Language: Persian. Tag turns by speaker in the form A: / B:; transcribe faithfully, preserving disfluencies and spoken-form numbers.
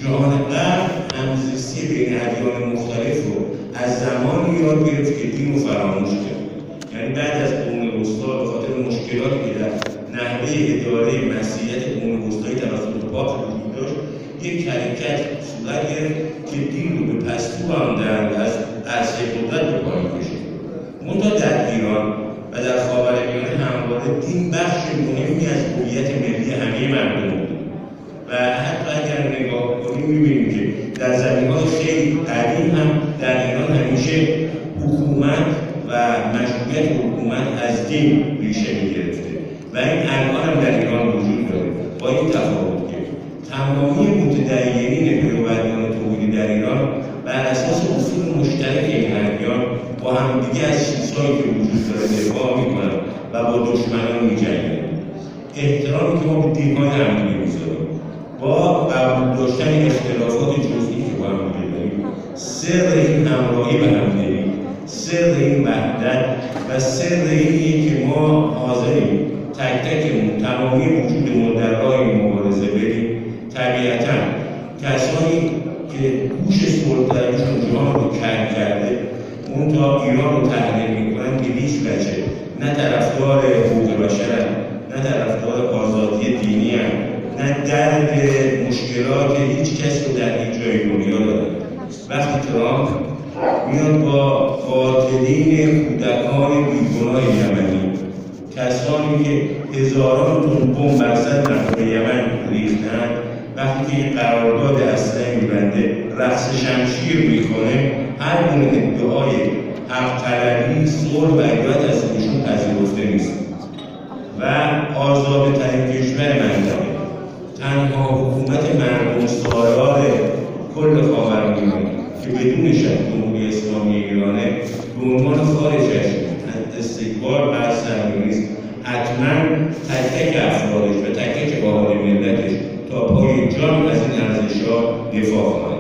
A: جهان غرب همزیستی بین ادیان مختلف رو از زمانی یاد گرفت که دین رو فراموش کرد. یعنی بعد از قرون وسطی به خاطر مشکلاتی که در نحوه اداره مسیحیت قرون وسطی توسط پاپ وجود داشت، یک حرکت صورت گرفت که دین رو به پستو راندند، از عرصه قدرت به پایین کشید. منتها در ایران و در خاورمیانه همواره دین بخش مهمی از هویت ملی همه مردم بود و حتی اگر نگاه کنیم می‌بینیم که در زمینه‌های خیلی قدیم هم در ایران همیشه حکومت و مشروعیت حکومت از دین ریشه می‌گرفته و این الان هم در ایران وجود داره، با این تفاوت که تمامی متدینین پیروندگان توحیدی در ایران بر اساس اصول مشترک این ادیان با همدیگه از چیزهایی که وجود داره دفاع میکنن و با دشمنان میجنگن. احترامی که ما به دین‌های همدیگه میذاریم با قبول داشتن اختلافات جزئی که با همدیگه داریم، سر این همراهی به همدیگه، سر این وحدت و سر اینیه که ما حاضریم تک تکمون تمامی وجودمون در راه این مبارزه بریم. طبیعتاً کسانی که گوش سلطنتشون جهان رو کر کرده منتها ایران رو تحلیل میکنن که هیچ وجه نه طرفدار حقوق بشر، نه طرفدار آزادی دینی هم، نه درد مشکلات هیچ کس رو در هیچ جای دنیا دارن. وقتی ترامپ میاد با قاتلین کودکان بیگناه یمنی، کسانی که هزاران تن بمب بر سر مردم یمن ریختن، وقتی که قرارداد اسلحه میبنده، رقص شمشیر میکنه، هر گونه ادعای حق طلبی، صلح و عدالت از ایشون پذیرفته نیست و آزاده ترین کشور منطقه، تنها حکومت مردم سالار کل خاورمیانه که بدون شک جمهوری اسلامی ایرانه به عنوان خارج از استکبار بر صهیونیسم حتما تک تک افرادش و تک تک اهالی ملتش تا پای جان از این ارزش‌ها دفاع کنند.